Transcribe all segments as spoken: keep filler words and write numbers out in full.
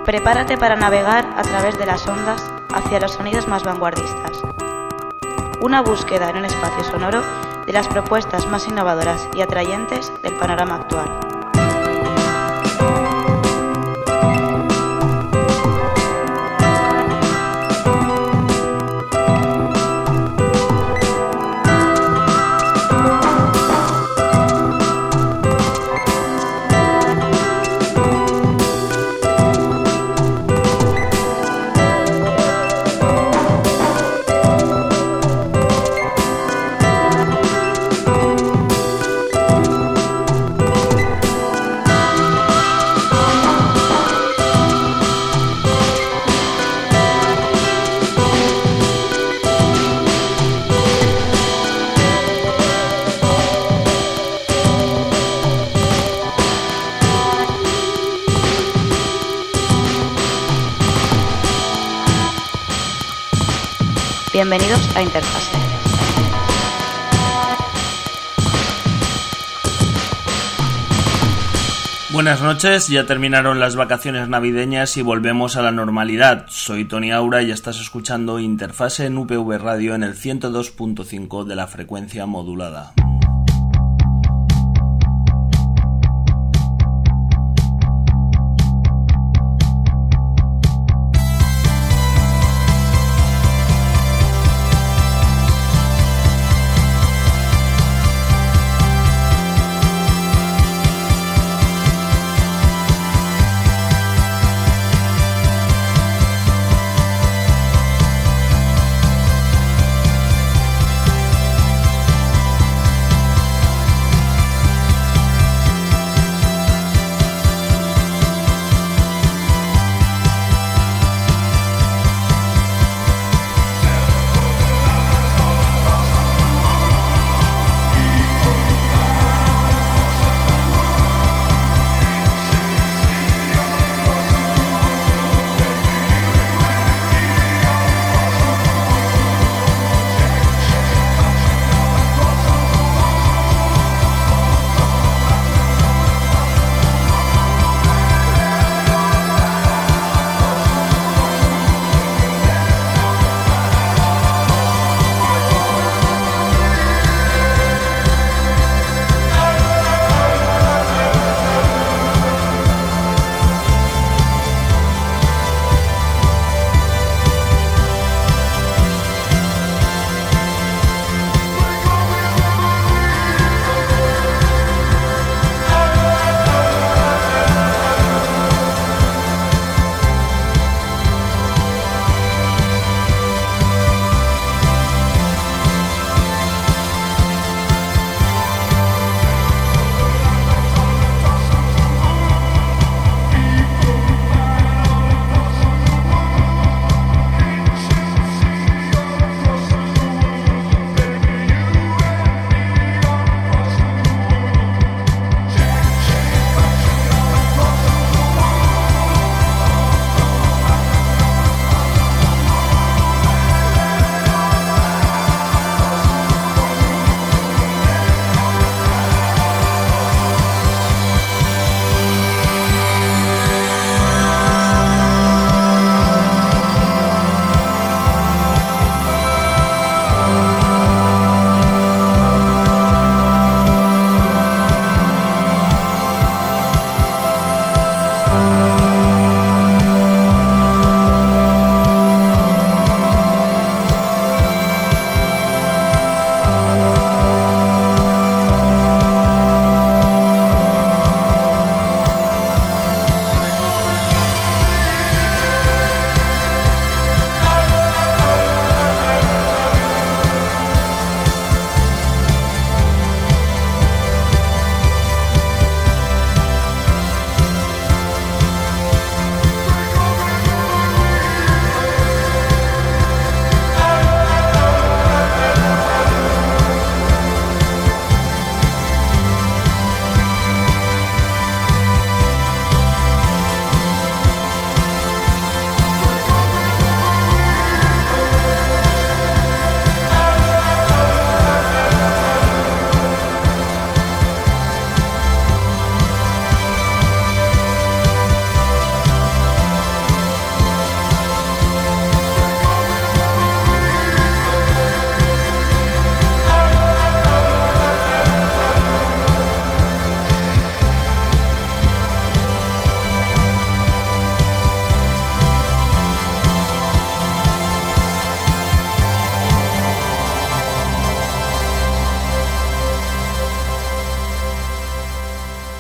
Prepárate para navegar a través de las ondas hacia los sonidos más vanguardistas. Una búsqueda en un espacio sonoro de las propuestas más innovadoras y atrayentes del panorama actual. Bienvenidos a Interfase. Buenas noches, ya terminaron las vacaciones navideñas y volvemos a la normalidad. Soy Tony Aura y estás escuchando Interfase en U P V Radio en el ciento dos punto cinco de la frecuencia modulada.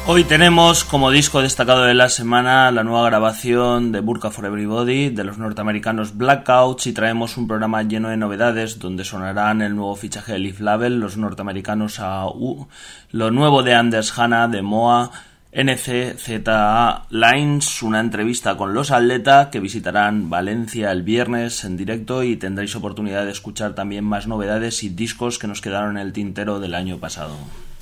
Hoy tenemos como disco destacado de la semana la nueva grabación de Burqa for Everybody de los norteamericanos Blackouts, y traemos un programa lleno de novedades donde sonarán el nuevo fichaje de Leaf Label, los norteamericanos A U, lo nuevo de Anders Hanna de M O A, N C Z A Lines, una entrevista con los Atleta que visitarán Valencia el viernes en directo, y tendréis oportunidad de escuchar también más novedades y discos que nos quedaron en el tintero del año pasado.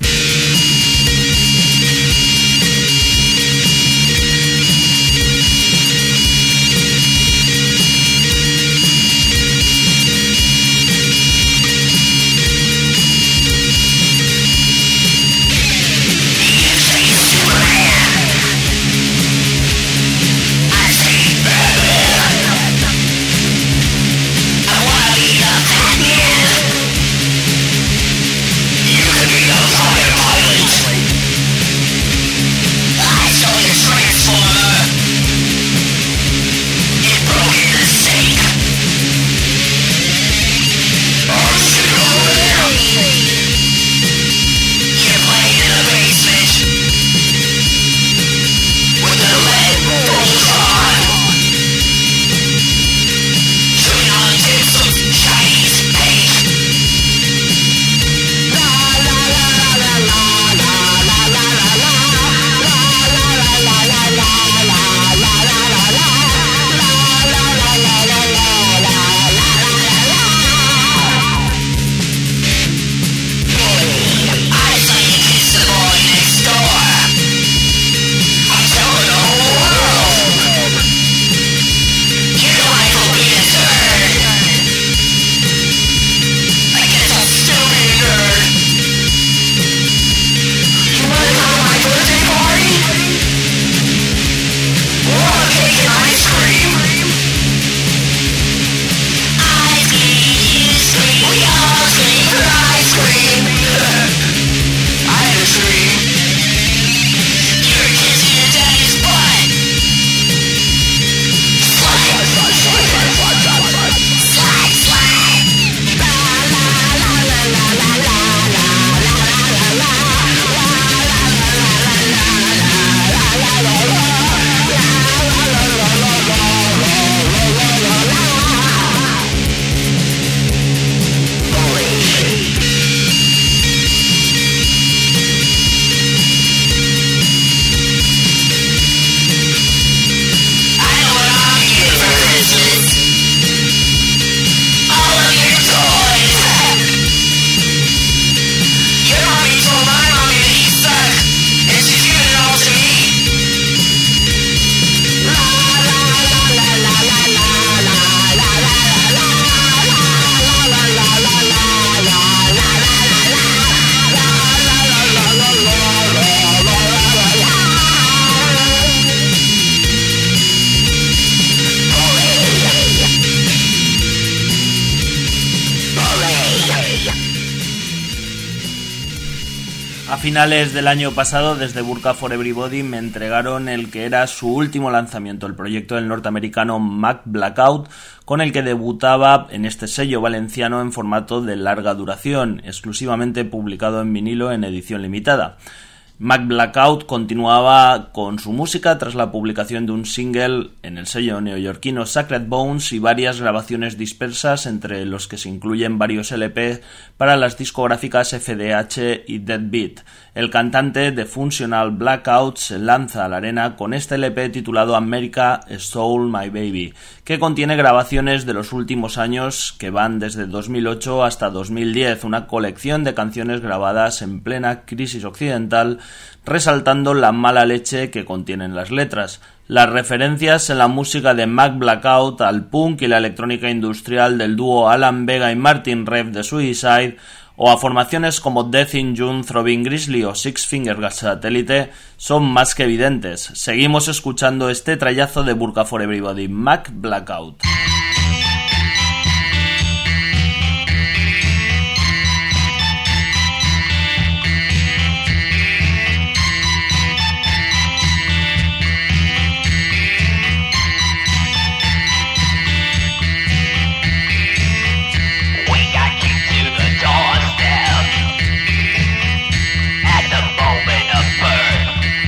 A finales del año pasado, desde Burqa for Everybody me entregaron el que era su último lanzamiento, el proyecto del norteamericano Mac Blackout, con el que debutaba en este sello valenciano en formato de larga duración, exclusivamente publicado en vinilo en edición limitada. Mac Blackout continuaba con su música tras la publicación de un single en el sello neoyorquino Sacred Bones y varias grabaciones dispersas, entre los que se incluyen varios L P para las discográficas F D H y Deadbeat. El cantante de Functional Blackout se lanza a la arena con este L P titulado America Stole My Baby, que contiene grabaciones de los últimos años que van desde dos mil ocho hasta dos mil diez, una colección de canciones grabadas en plena crisis occidental, resaltando la mala leche que contienen las letras. Las referencias en la música de Mac Blackout al punk y la electrónica industrial del dúo Alan Vega y Martin Rev de Suicide, o a formaciones como Death in June, Throbbing Grizzly o Six Finger Satellite, son más que evidentes. Seguimos escuchando este trayazo de Burqa for Everybody, Mac Blackout. At the moment of birth,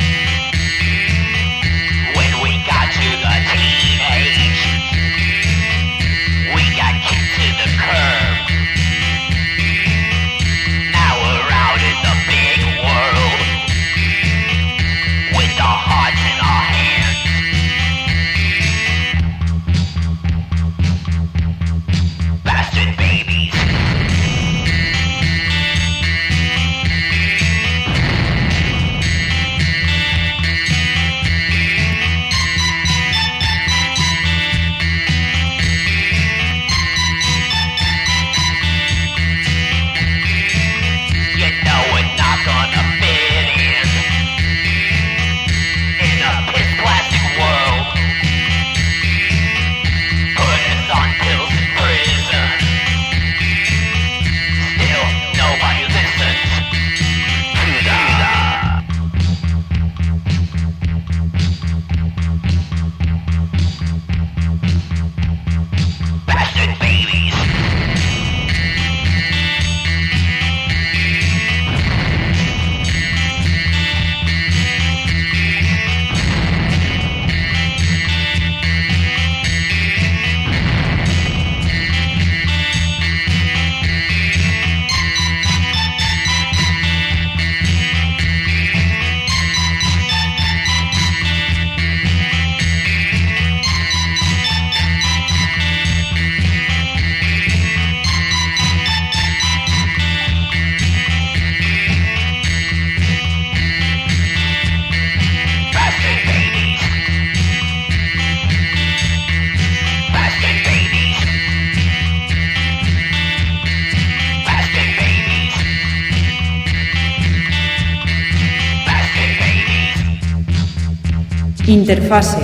Interfase.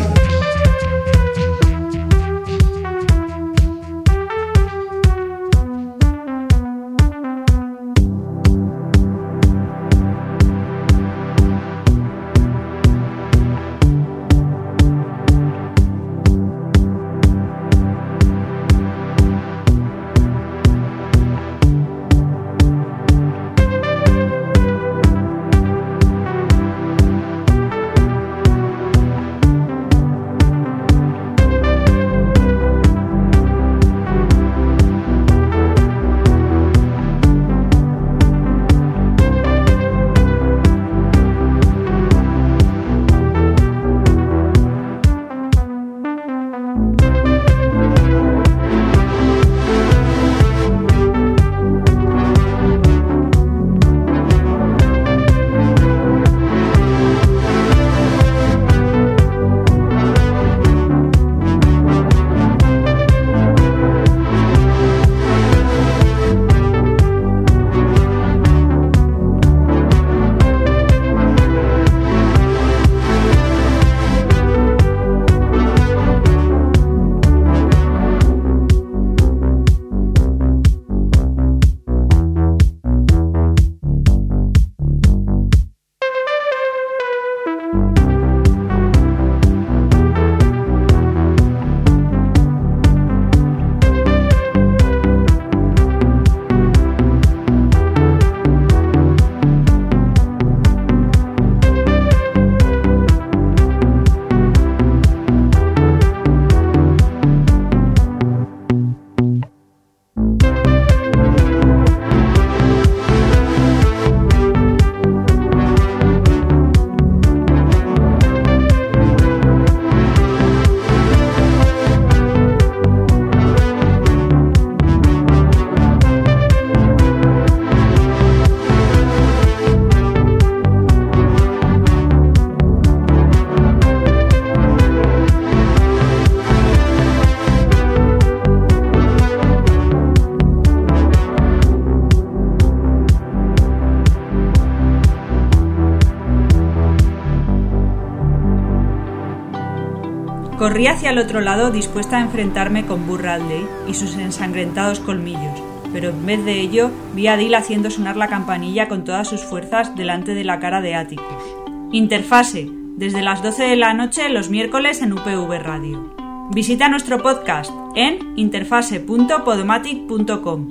Corrí hacia el otro lado dispuesta a enfrentarme con Buzz Radley y sus ensangrentados colmillos, pero en vez de ello vi a Dil haciendo sonar la campanilla con todas sus fuerzas delante de la cara de Atticus. Interfase, desde las doce de la noche los miércoles en U P V Radio. Visita nuestro podcast en interfase punto podomatic punto com.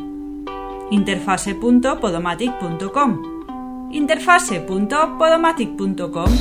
interfase punto podomatic punto com. interfase punto podomatic punto com.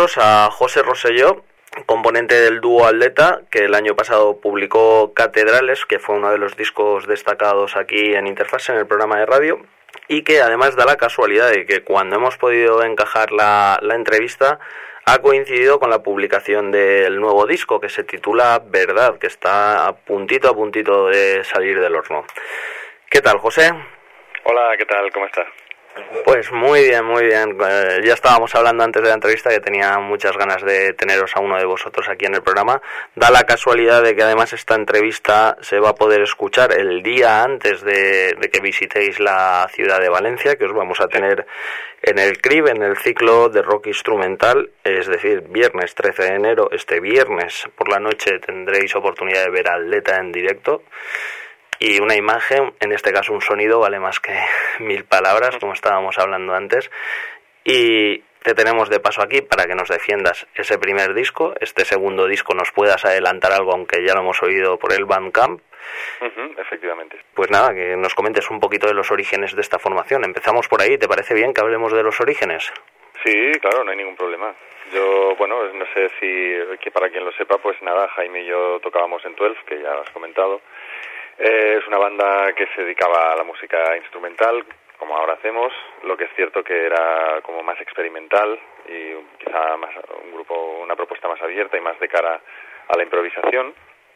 nosotros a José Rosselló, componente del dúo Atleta, que el año pasado publicó Catedrales, que fue uno de los discos destacados aquí en Interfase, en el programa de radio, y que además da la casualidad de que cuando hemos podido encajar la, la entrevista ha coincidido con la publicación del nuevo disco, que se titula Verdad, que está a puntito a puntito de salir del horno. ¿Qué tal, José? Hola, ¿qué tal? ¿Cómo estás? Pues muy bien, muy bien. Eh, ya estábamos hablando antes de la entrevista que tenía muchas ganas de teneros a uno de vosotros aquí en el programa. Da la casualidad de que además esta entrevista se va a poder escuchar el día antes de, de que visitéis la ciudad de Valencia, que os vamos a tener en el C R I B, en el ciclo de rock instrumental, es decir, viernes trece de enero, este viernes por la noche tendréis oportunidad de ver a Atleta en directo. Y una imagen, en este caso un sonido, vale más que mil palabras, como estábamos hablando antes. Y te tenemos de paso aquí para que nos defiendas ese primer disco. Este segundo disco nos puedas adelantar algo, aunque ya lo hemos oído por el Bandcamp. Uh-huh, efectivamente. Pues nada, que nos comentes un poquito de los orígenes de esta formación. Empezamos por ahí, ¿te parece bien que hablemos de los orígenes? Sí, claro, no hay ningún problema. Yo, bueno, no sé si, que para quien lo sepa, pues nada, Jaime y yo tocábamos en doce, que ya has comentado. Eh, es una banda que se dedicaba a la música instrumental, como ahora hacemos. Lo que es cierto que era como más experimental y quizá más un grupo, una propuesta más abierta y más de cara a la improvisación.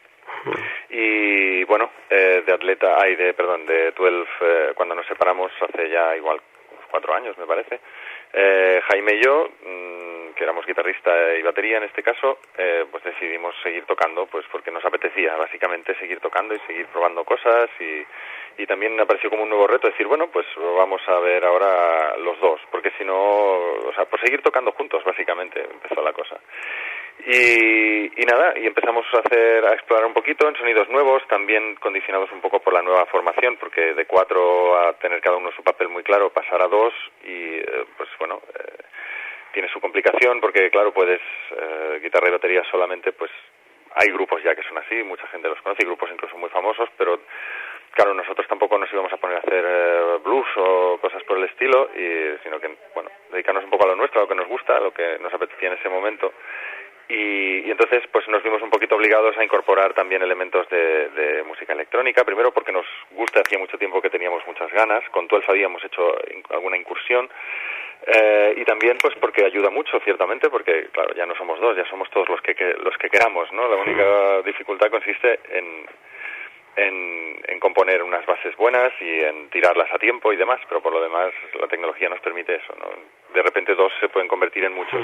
Y bueno, eh, de Atleta, ay, de perdón, de doce, eh, cuando nos separamos hace ya igual cuatro años, me parece. Eh, Jaime y yo, mmm, que éramos guitarrista y batería en este caso, eh, pues decidimos seguir tocando, pues porque nos apetecía básicamente seguir tocando y seguir probando cosas, y, y también apareció como un nuevo reto decir, bueno, pues vamos a ver ahora los dos, porque si no, o sea, por seguir tocando juntos básicamente empezó la cosa. Y, y nada, y empezamos a hacer, a explorar un poquito en sonidos nuevos, también condicionados un poco por la nueva formación, porque de cuatro a tener cada uno su papel muy claro, pasar a dos, y eh, pues bueno, eh, tiene su complicación, porque claro, puedes, eh, guitarra y batería solamente, pues hay grupos ya que son así, mucha gente los conoce, y grupos incluso muy famosos, pero claro, nosotros tampoco nos íbamos a poner a hacer eh, blues o cosas por el estilo, y sino que, bueno, dedicarnos un poco a lo nuestro, a lo que nos gusta, a lo que nos apetecía en ese momento. Y, y entonces pues nos vimos un poquito obligados a incorporar también elementos de, de música electrónica, primero porque nos gusta, hacía mucho tiempo que teníamos muchas ganas, con doce habíamos hecho alguna incursión, eh, y también pues porque ayuda mucho, ciertamente, porque claro, ya no somos dos, ya somos todos los que, que los que queramos, ¿no? La única dificultad consiste en, en, en componer unas bases buenas y en tirarlas a tiempo y demás, pero por lo demás la tecnología nos permite eso, ¿no? De repente dos se pueden convertir en muchos.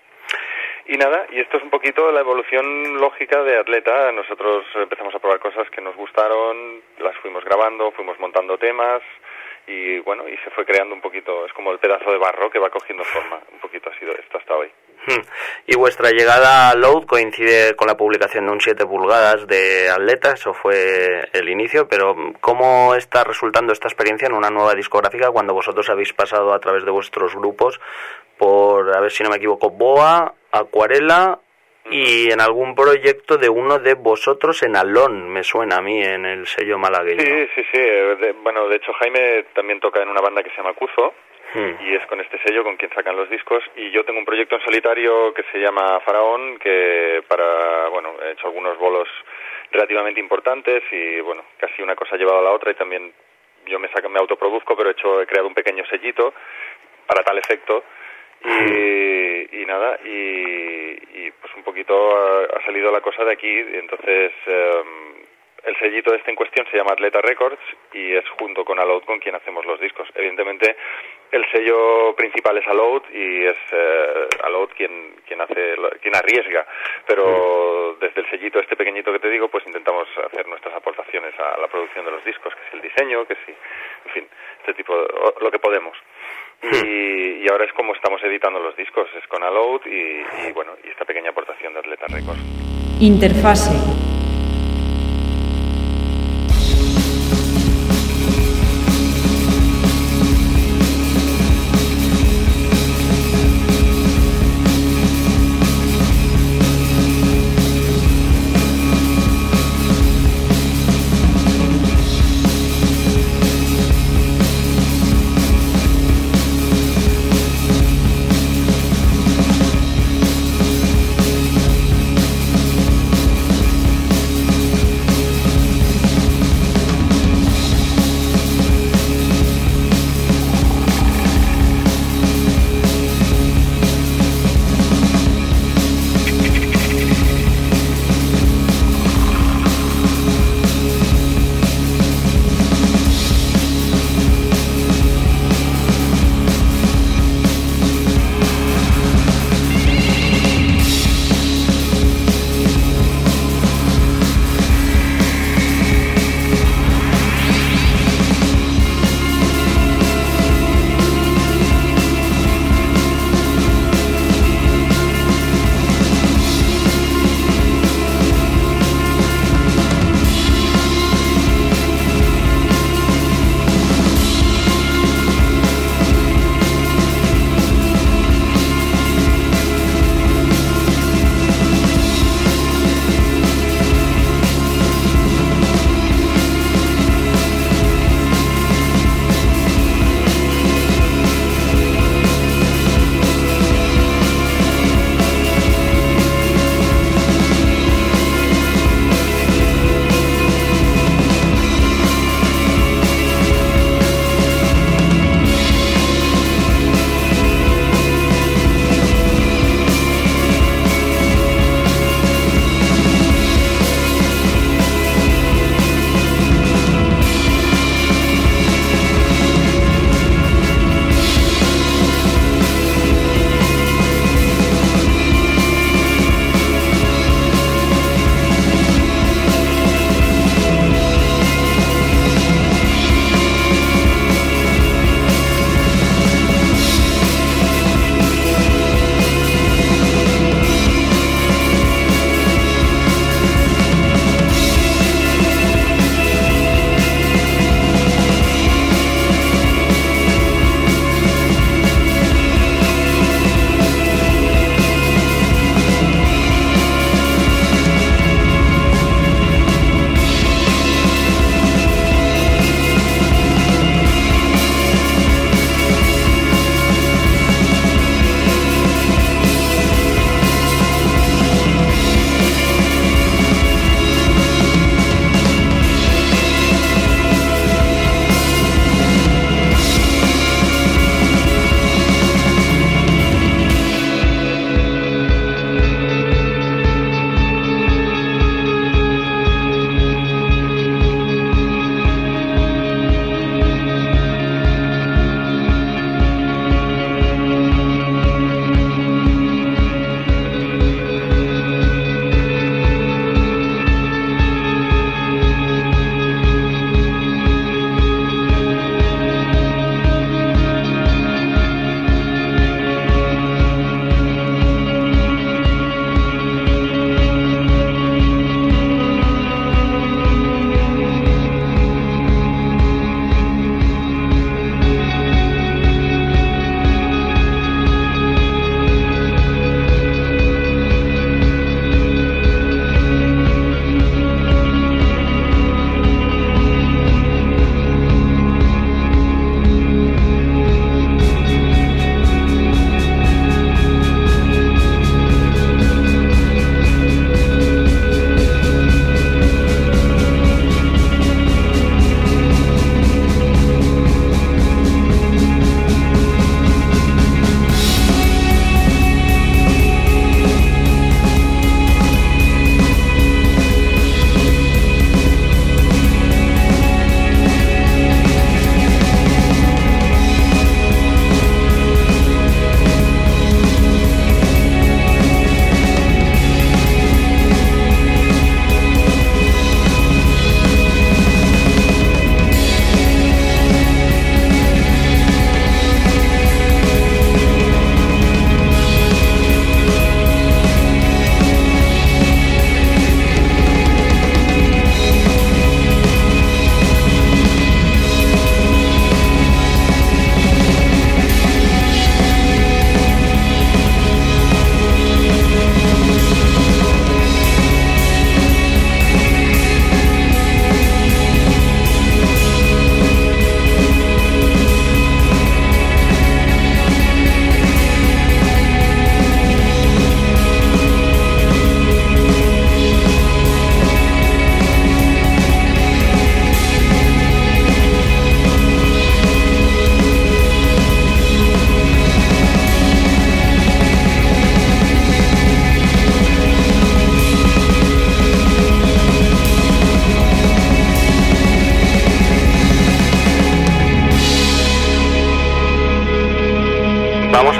Y nada, y esto es un poquito la evolución lógica de Atleta. Nosotros empezamos a probar cosas que nos gustaron, las fuimos grabando, fuimos montando temas, y bueno, y se fue creando un poquito, es como el pedazo de barro que va cogiendo forma. Un poquito ha sido esto hasta hoy. Y vuestra llegada a Load coincide con la publicación de un siete pulgadas de Atleta, eso fue el inicio, pero ¿cómo está resultando esta experiencia en una nueva discográfica cuando vosotros habéis pasado a través de vuestros grupos por, a ver si no me equivoco, Boa, Acuarela y en algún proyecto de uno de vosotros en Alón, me suena a mí, en el sello malagueño? Sí, sí, sí. De, bueno, de hecho Jaime también toca en una banda que se llama Cuzo, hmm. y es con este sello con quien sacan los discos, y yo tengo un proyecto en solitario que se llama Faraón, que para, bueno, he hecho algunos bolos relativamente importantes y bueno, casi una cosa ha llevado a la otra, y también yo me saco, me autoproduzco, pero he hecho, he creado un pequeño sellito para tal efecto. Y, y nada, y, y pues un poquito ha, ha salido la cosa de aquí. Entonces eh, el sellito este en cuestión se llama Atleta Records y es junto con Aloud con quien hacemos los discos. Evidentemente el sello principal es Aloud y es eh, Aloud quien quien hace quien arriesga, pero desde el sellito este pequeñito que te digo, pues intentamos hacer nuestras aportaciones a la producción de los discos, que es el diseño, que sí, en fin, este tipo, lo que podemos. Y, y ahora es como estamos editando los discos, es con Aloud y, y bueno, y esta pequeña aportación de Atleta Records. Interfase.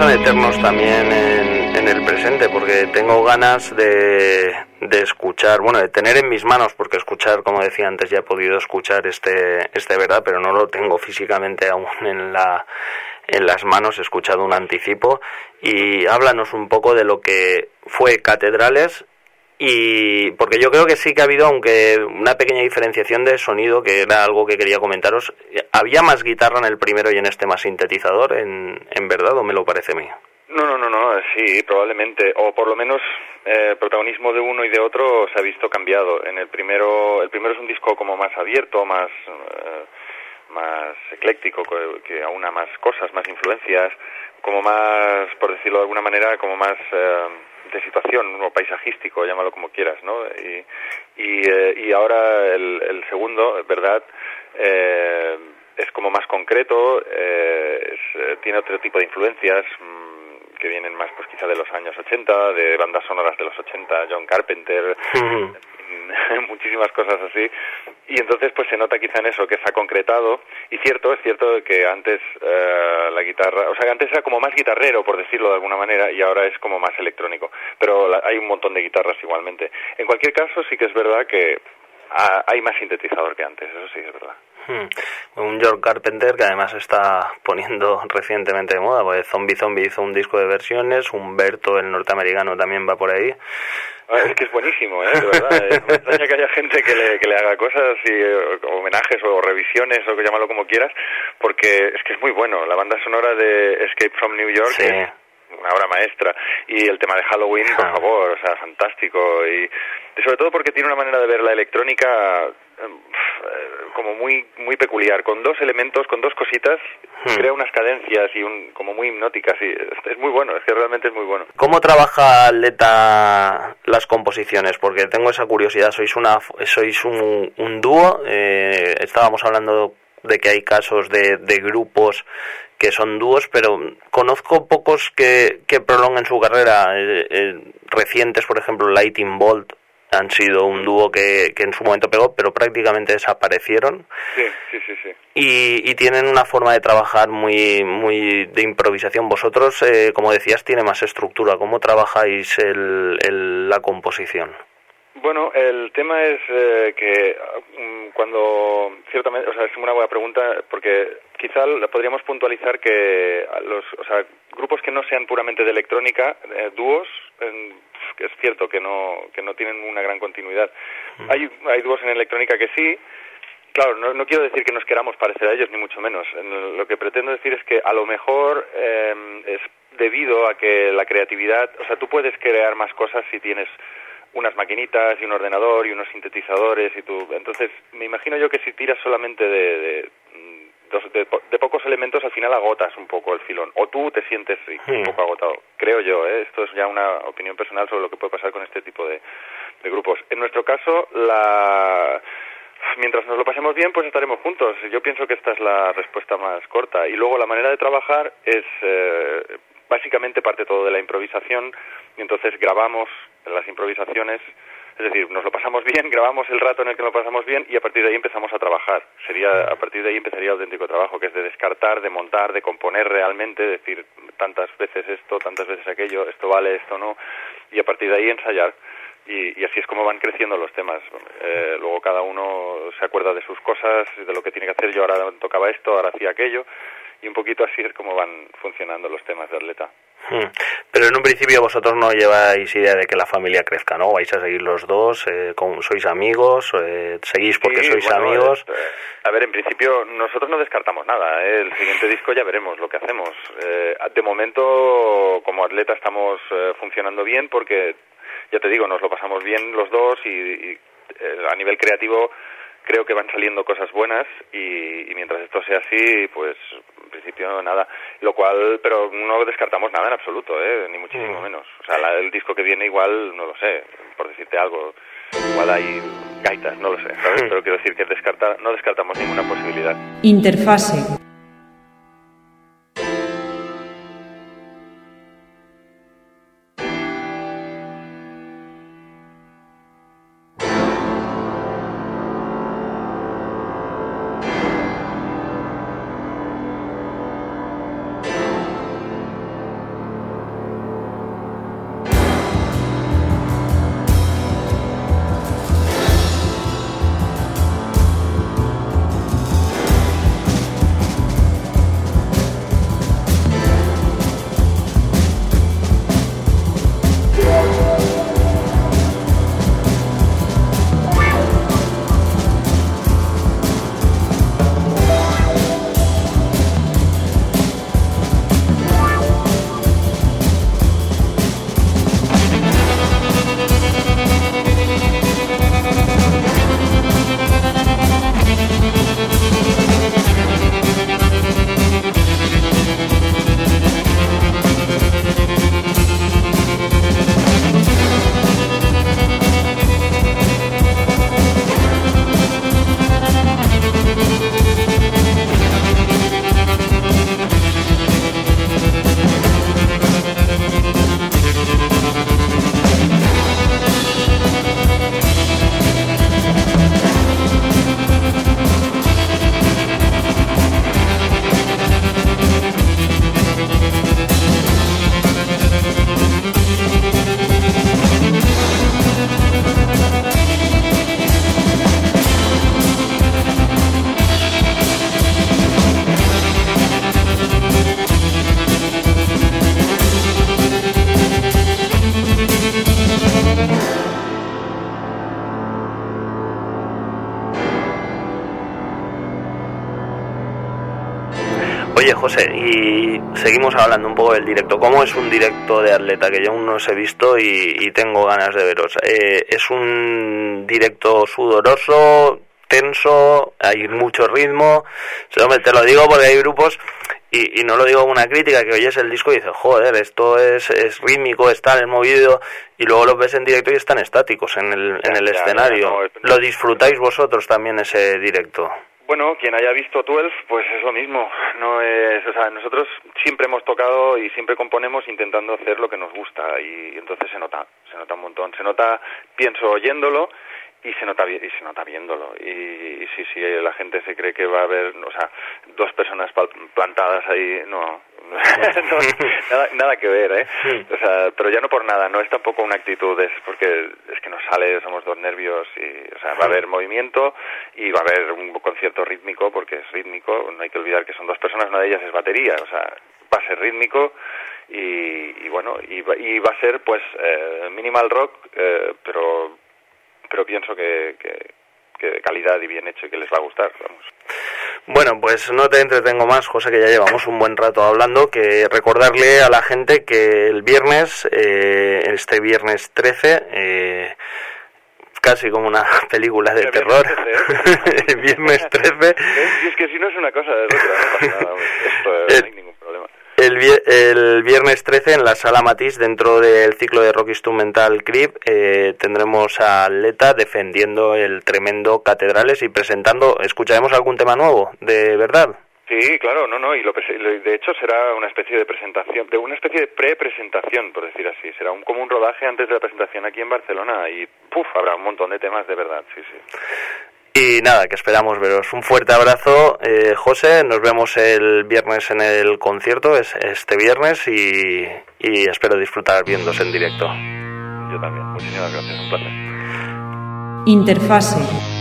meternos también en, en el presente, porque tengo ganas de, de escuchar, bueno, de tener en mis manos, porque escuchar, como decía antes, ya he podido escuchar este, este verdad, pero no lo tengo físicamente aún en la en las manos. He escuchado un anticipo, y háblanos un poco de lo que fue Catedrales. Y porque yo creo que sí que ha habido, aunque una pequeña diferenciación de sonido, que era algo que quería comentaros. ¿Había más guitarra en el primero y en este más sintetizador, en, en verdad, o me lo parece a mí? No, no, no, no, sí, probablemente, o por lo menos el eh, protagonismo de uno y de otro se ha visto cambiado. En el primero, el primero es un disco como más abierto, más eh, más ecléctico, que, que aúna más cosas, más influencias, como más, por decirlo de alguna manera, como más eh, de situación, o paisajístico, llámalo como quieras, ¿no? Y y, eh, y ahora el, el segundo, ¿verdad?, eh, es como más concreto, eh, es, tiene otro tipo de influencias mmm, que vienen más, pues quizá de los años ochenta, de bandas sonoras de los ochenta, John Carpenter, uh-huh. muchísimas cosas así, y entonces pues se nota quizá en eso, que se ha concretado. Y cierto, es cierto que antes eh, la guitarra, o sea, antes era como más guitarrero, por decirlo de alguna manera, y ahora es como más electrónico, pero la, hay un montón de guitarras igualmente. En cualquier caso, sí que es verdad que ha, hay más sintetizador que antes, eso sí es verdad. Hmm. Un John Carpenter que además está poniendo recientemente de moda, porque Zombie Zombie hizo un disco de versiones, Humberto, el norteamericano, también va por ahí. Es que es buenísimo, ¿eh? De verdad. Es me extraña que haya gente que le, que le haga cosas y eh, homenajes o revisiones o que llámalo como quieras, porque es que es muy bueno. La banda sonora de Escape from New York, sí, es una obra maestra, y el tema de Halloween, por ah. favor, o sea, fantástico, y, y sobre todo porque tiene una manera de ver la electrónica eh, como muy muy peculiar, con dos elementos, con dos cositas, hmm. crea unas cadencias y un como muy hipnóticas, y es, es muy bueno, es que realmente es muy bueno. ¿Cómo trabaja Atleta las composiciones? Porque tengo esa curiosidad. Sois una sois un, un dúo, eh, estábamos hablando de que hay casos de, de grupos que son dúos, pero conozco pocos que, que prolonguen su carrera. Eh, eh, recientes, por ejemplo, Lightning Bolt han sido un dúo que, que en su momento pegó, pero prácticamente desaparecieron. Sí, sí, sí, sí. Y, y tienen una forma de trabajar muy muy de improvisación. Vosotros, eh, como decías, tiene más estructura. ¿Cómo trabajáis el, el, la composición? Bueno, el tema es eh, que um, cuando, ciertamente, o sea, es una buena pregunta, porque quizá podríamos puntualizar que los, o sea, grupos que no sean puramente de electrónica, eh, dúos, eh, que es cierto que no que no tienen una gran continuidad. Mm. Hay hay dúos en electrónica que sí. Claro, no, no quiero decir que nos queramos parecer a ellos, ni mucho menos. Lo que pretendo decir es que a lo mejor eh, es debido a que la creatividad, o sea, tú puedes crear más cosas si tienes unas maquinitas y un ordenador y unos sintetizadores y tú, entonces me imagino yo que si tiras solamente de de, de, de pocos elementos, al final agotas un poco el filón, o tú te sientes un poco agotado, creo yo, ¿eh? Esto es ya una opinión personal sobre lo que puede pasar con este tipo de, de grupos. En nuestro caso, la mientras nos lo pasemos bien, pues estaremos juntos. Yo pienso que esta es la respuesta más corta. Y luego la manera de trabajar es eh, básicamente parte todo de la improvisación, y entonces grabamos las improvisaciones, es decir, nos lo pasamos bien, grabamos el rato en el que nos lo pasamos bien, y a partir de ahí empezamos a trabajar. Sería a partir de ahí empezaría el auténtico trabajo, que es de descartar, de montar, de componer realmente, decir tantas veces esto, tantas veces aquello, esto vale, esto no, y a partir de ahí ensayar. Y, y así es como van creciendo los temas. Eh, luego cada uno se acuerda de sus cosas, de lo que tiene que hacer. Yo ahora tocaba esto, ahora hacía aquello, y un poquito así es como van funcionando los temas de Atleta. Hmm. Pero en un principio vosotros no lleváis idea de que la familia crezca, ¿no? ¿Vais a seguir los dos? Eh, ¿Sois amigos? Eh, ¿Seguís porque sí, sois bueno, amigos? Eh, a ver, en principio nosotros no descartamos nada, ¿eh? El siguiente disco ya veremos lo que hacemos. Eh, de momento, como Atleta, estamos eh, funcionando bien porque, ya te digo, nos lo pasamos bien los dos, y, y eh, a nivel creativo creo que van saliendo cosas buenas, y, y mientras esto sea así, pues en principio nada, lo cual, pero no descartamos nada en absoluto, ¿eh? Ni muchísimo menos. O sea, la, el disco que viene igual, no lo sé, por decirte algo, igual hay gaitas, no lo sé, ¿sabes? Pero quiero decir que descartar, no descartamos ninguna posibilidad. Interfase. Oye, José, y seguimos hablando un poco del directo. ¿Cómo es un directo de Atleta? Que yo aún no os he visto y, y tengo ganas de veros. Eh, ¿Es un directo sudoroso, tenso, hay mucho ritmo? Te lo digo porque hay grupos, y, y no lo digo como una crítica, que oyes el disco y dices, joder, esto es, es rítmico, está en el movido, y luego los ves en directo y están estáticos en el, en el ya, escenario. Ya, no, es... ¿Lo disfrutáis vosotros también ese directo? Bueno, quien haya visto doce, pues es lo mismo. No es, o sea, nosotros siempre hemos tocado y siempre componemos intentando hacer lo que nos gusta, y entonces se nota, se nota un montón. Se nota, pienso, oyéndolo, y se nota y se nota viéndolo. Y, y sí, sí, la gente se cree que va a haber, o sea, dos personas plantadas ahí, no, no nada, nada que ver, ¿eh? O sea, pero ya no por nada, no es tampoco una actitud, es porque es que nos sale, somos dos nervios, y, o sea, va a haber movimiento y va a haber un concierto rítmico, porque es rítmico, no hay que olvidar que son dos personas, una de ellas es batería, o sea, va a ser rítmico. Y, y bueno, y va, y va a ser pues eh, minimal rock, eh, pero pero pienso que, que, que de calidad y bien hecho, y que les va a gustar, vamos. Bueno, pues no te entretengo más, José, que ya llevamos un buen rato hablando, que recordarle a la gente que el viernes, eh, este viernes trece, eh, casi como una película de el terror, el viernes trece... Es, es que si no es una cosa de otra, no pasa nada, esto no hay ningún problema. El, el viernes trece en la Sala Matís, dentro del ciclo de rock instrumental Creep, eh, tendremos a Atleta defendiendo el tremendo Catedrales y presentando, ¿escucharemos algún tema nuevo, de verdad? Sí, claro, no, no, y lo, de hecho será una especie de presentación, de una especie de pre-presentación, por decir así, será un, como un rodaje antes de la presentación aquí en Barcelona, y puf, habrá un montón de temas de verdad, sí, sí. Y nada, que esperamos veros. Un fuerte abrazo, eh, José. Nos vemos el viernes en el concierto, es este viernes, y, y espero disfrutar viéndose en directo. Yo también. Muchísimas gracias. Un placer. Interfase.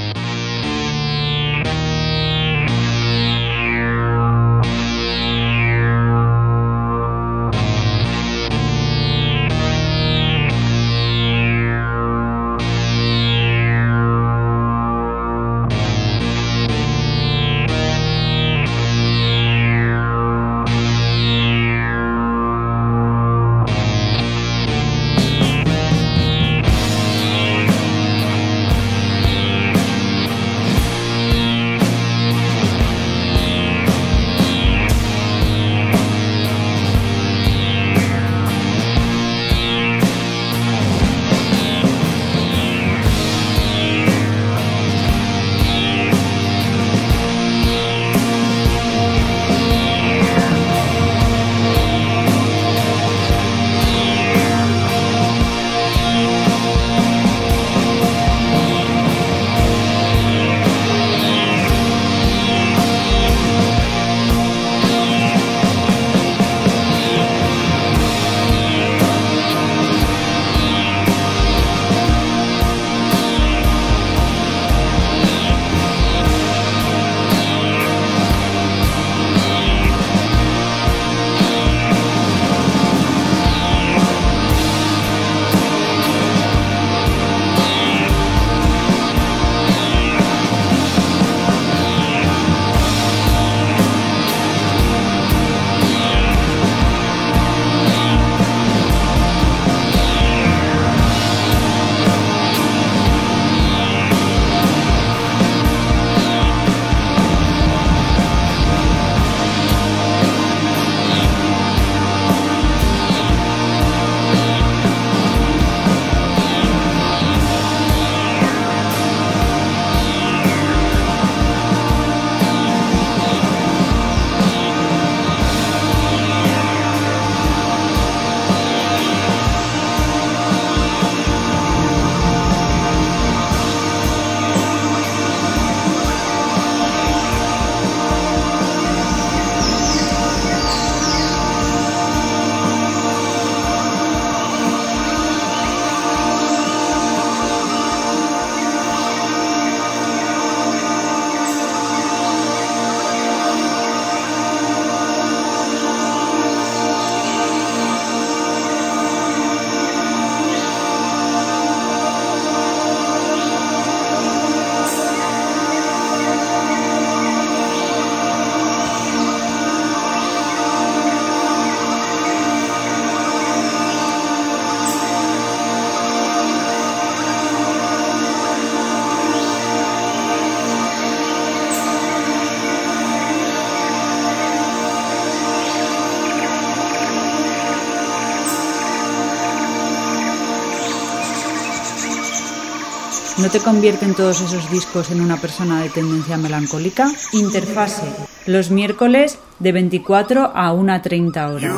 ¿no te convierten todos esos discos en una persona de tendencia melancólica? Interfase, los miércoles de veinticuatro a una treinta horas.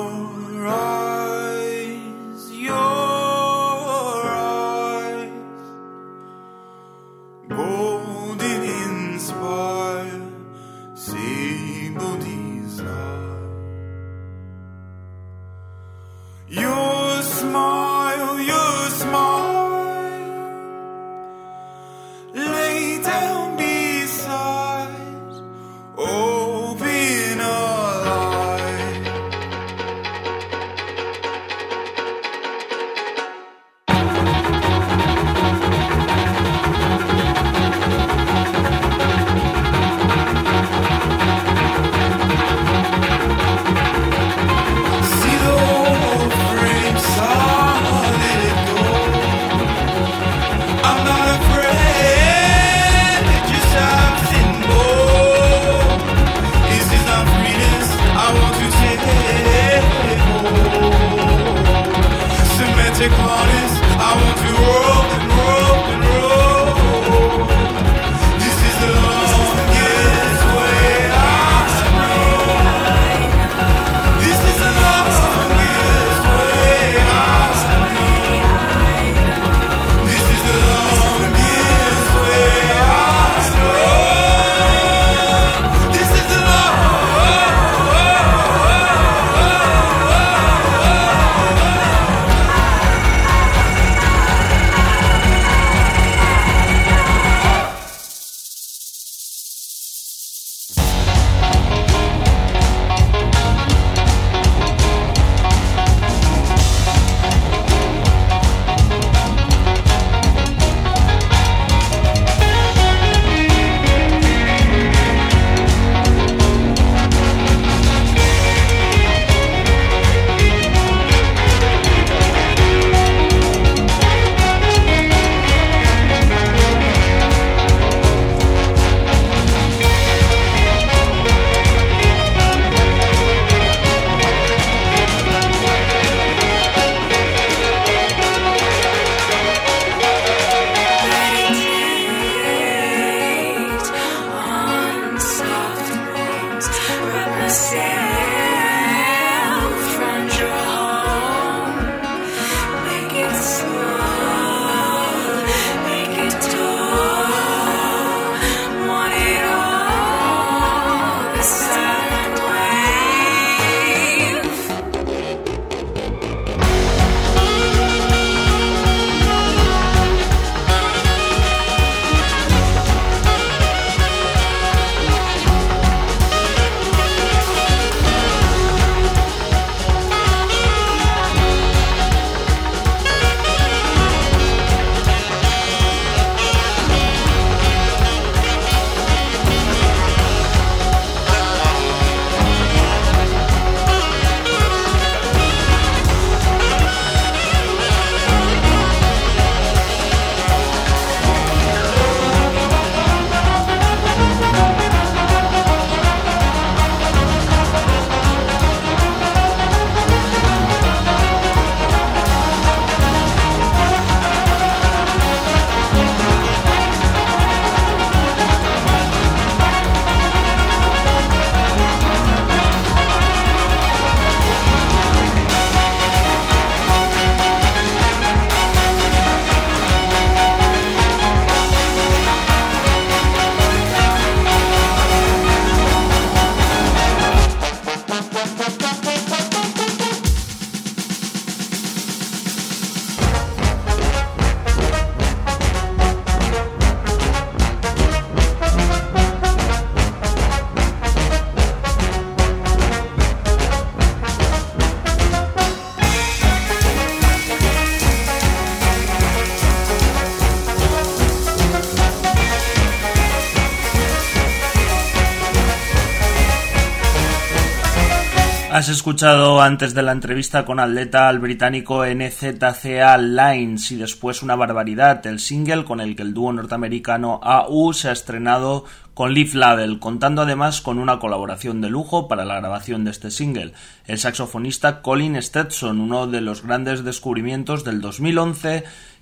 Has escuchado antes de la entrevista con Atleta al británico N Z C A Lines y después una barbaridad, el single con el que el dúo norteamericano A U se ha estrenado con Leaf Label, contando además con una colaboración de lujo para la grabación de este single, el saxofonista Colin Stetson, uno de los grandes descubrimientos del dos mil once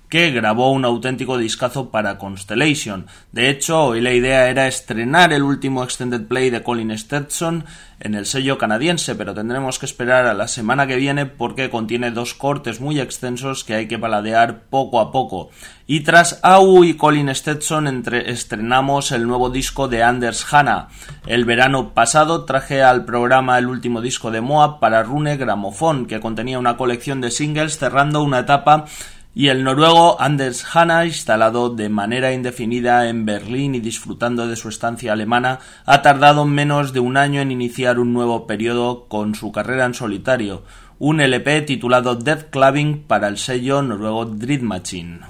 que grabó un auténtico discazo para Constellation. De hecho, hoy la idea era estrenar el último extended play de Colin Stetson en el sello canadiense, pero tendremos que esperar a la semana que viene porque contiene dos cortes muy extensos que hay que paladear poco a poco. Y tras A U y Colin Stetson entre, estrenamos el nuevo disco de Anders Hanna. El verano pasado traje al programa el último disco de Moab para Rune Gramophone, que contenía una colección de singles cerrando una etapa, y el noruego Anders Hanna, instalado de manera indefinida en Berlín y disfrutando de su estancia alemana, ha tardado menos de un año en iniciar un nuevo periodo con su carrera en solitario, un L P titulado Death Clubbing para el sello noruego Dread Machine.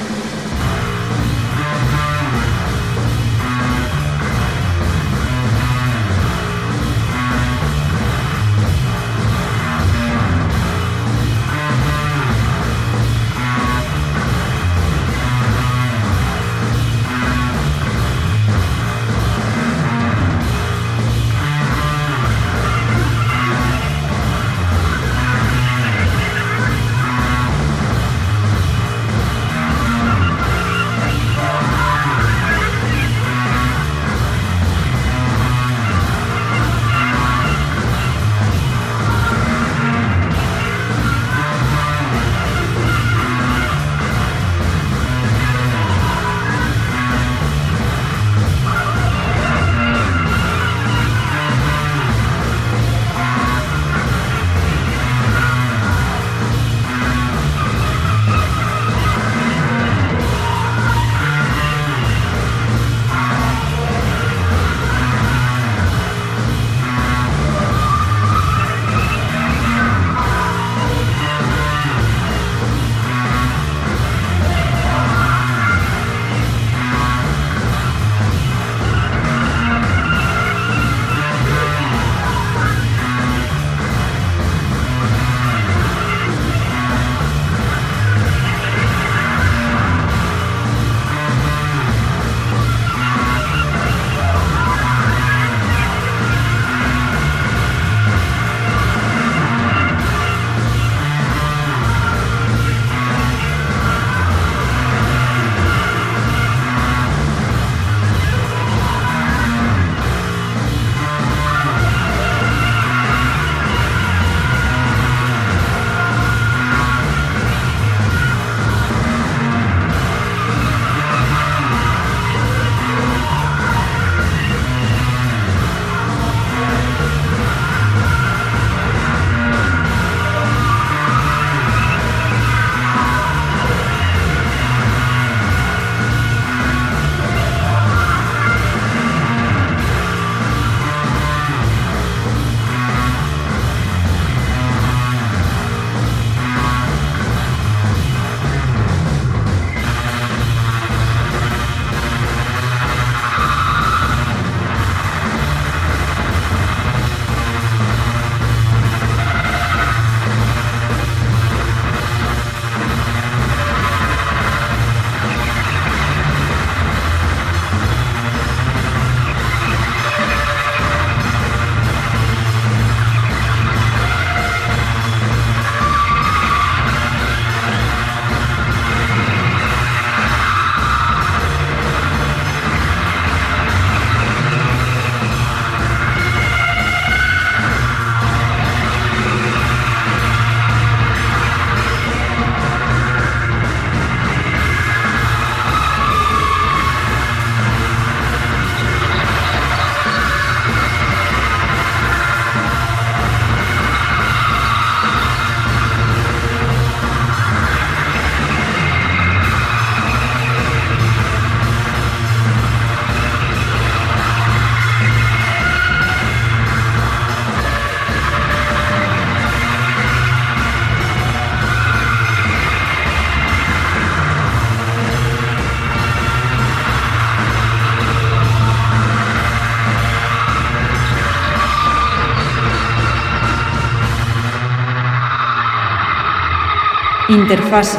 Interfase.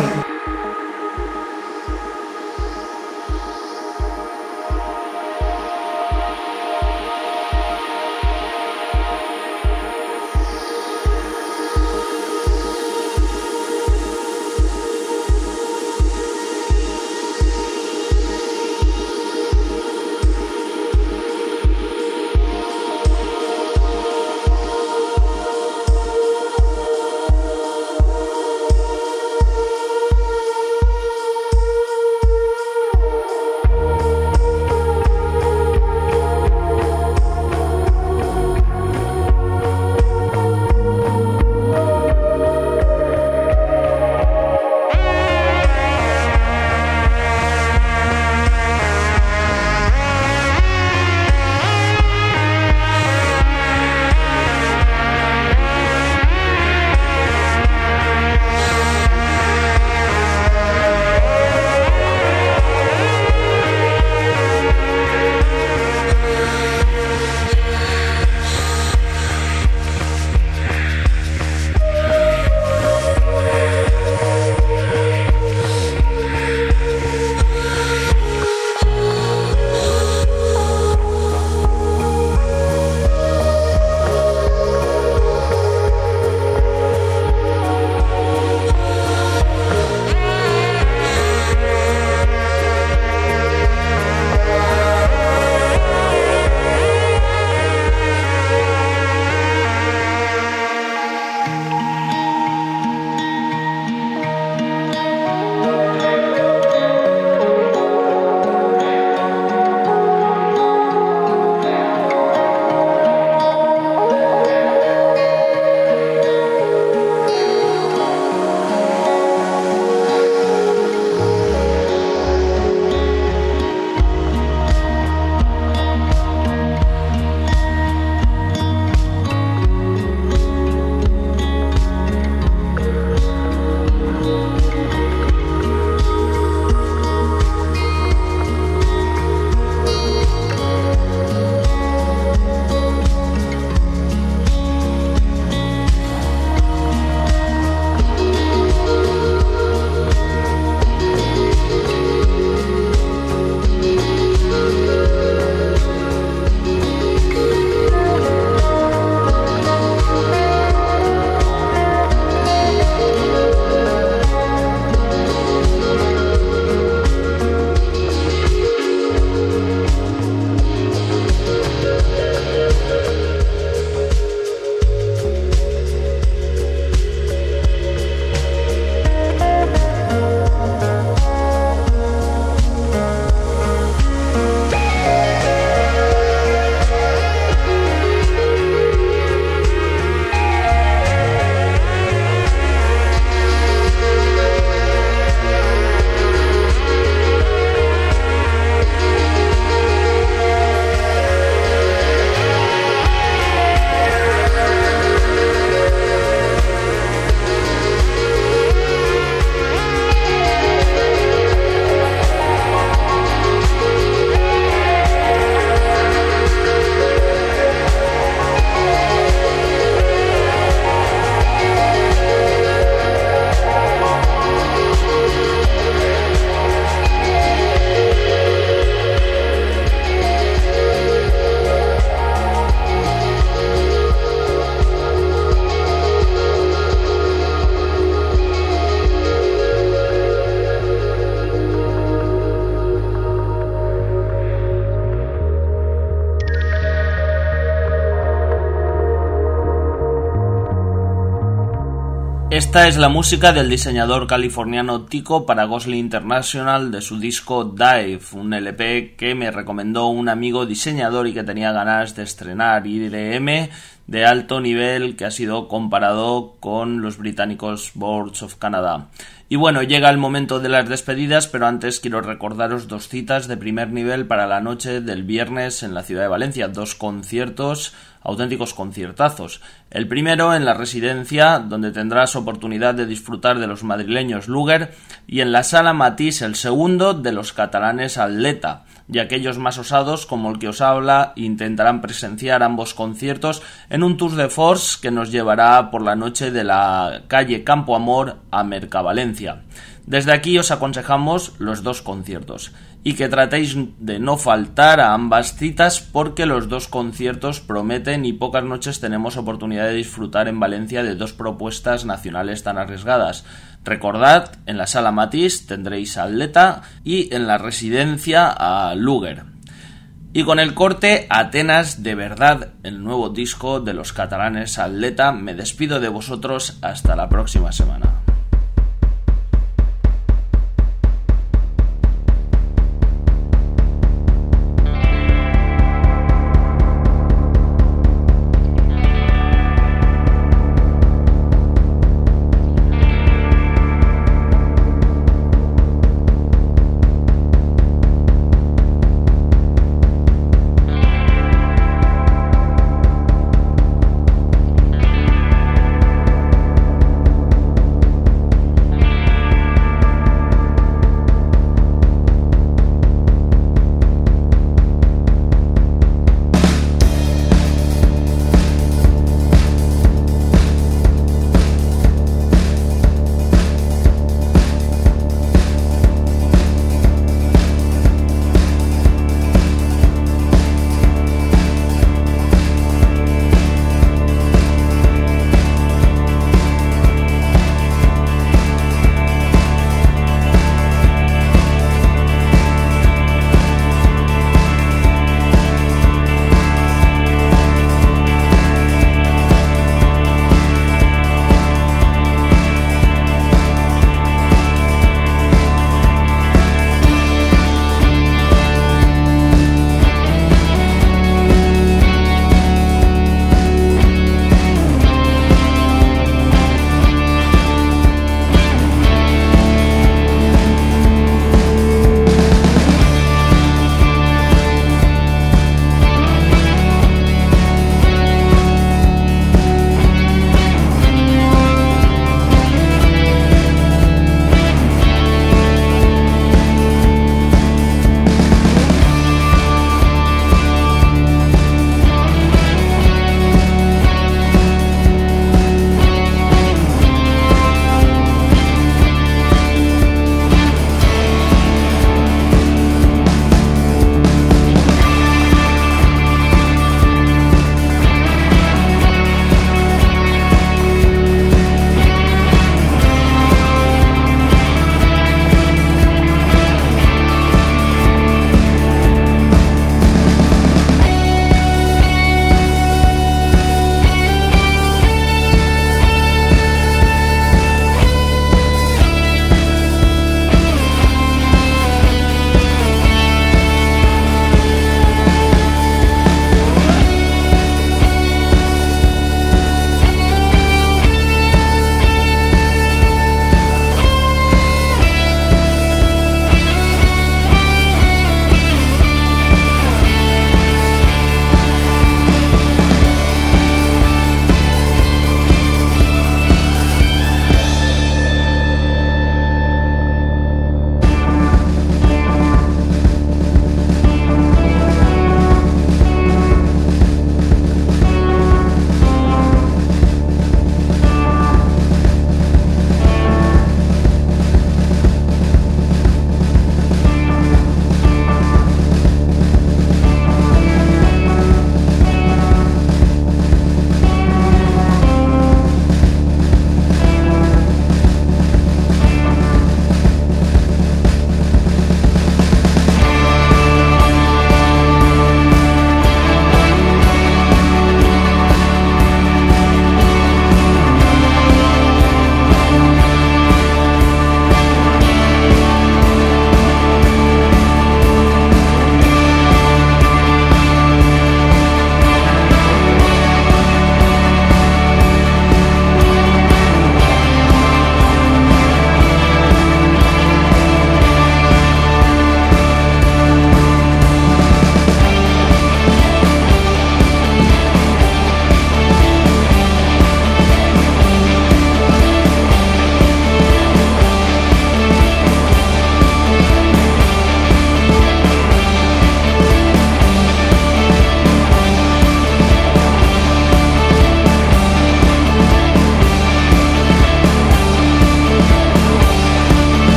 Esta es la música del diseñador californiano Tico para Ghostly International de su disco Dive, un L P que me recomendó un amigo diseñador y que tenía ganas de estrenar, I D M de alto nivel que ha sido comparado con los británicos Boards of Canada. Y bueno, llega el momento de las despedidas, pero antes quiero recordaros dos citas de primer nivel para la noche del viernes en la ciudad de Valencia, dos conciertos, auténticos conciertazos. El primero en la Residencia, donde tendrás oportunidad de disfrutar de los madrileños Luger, y en la Sala Matís el segundo de los catalanes Atleta, y aquellos más osados como el que os habla intentarán presenciar ambos conciertos en un tour de force que nos llevará por la noche de la calle Campo Amor a Mercavalencia. Desde aquí os aconsejamos los dos conciertos y que tratéis de no faltar a ambas citas porque los dos conciertos prometen y pocas noches tenemos oportunidad de disfrutar en Valencia de dos propuestas nacionales tan arriesgadas. Recordad, en la Sala Matís tendréis a Atleta y en la Residencia a Luger. Y con el corte Atenas de verdad, el nuevo disco de los catalanes Atleta, me despido de vosotros hasta la próxima semana.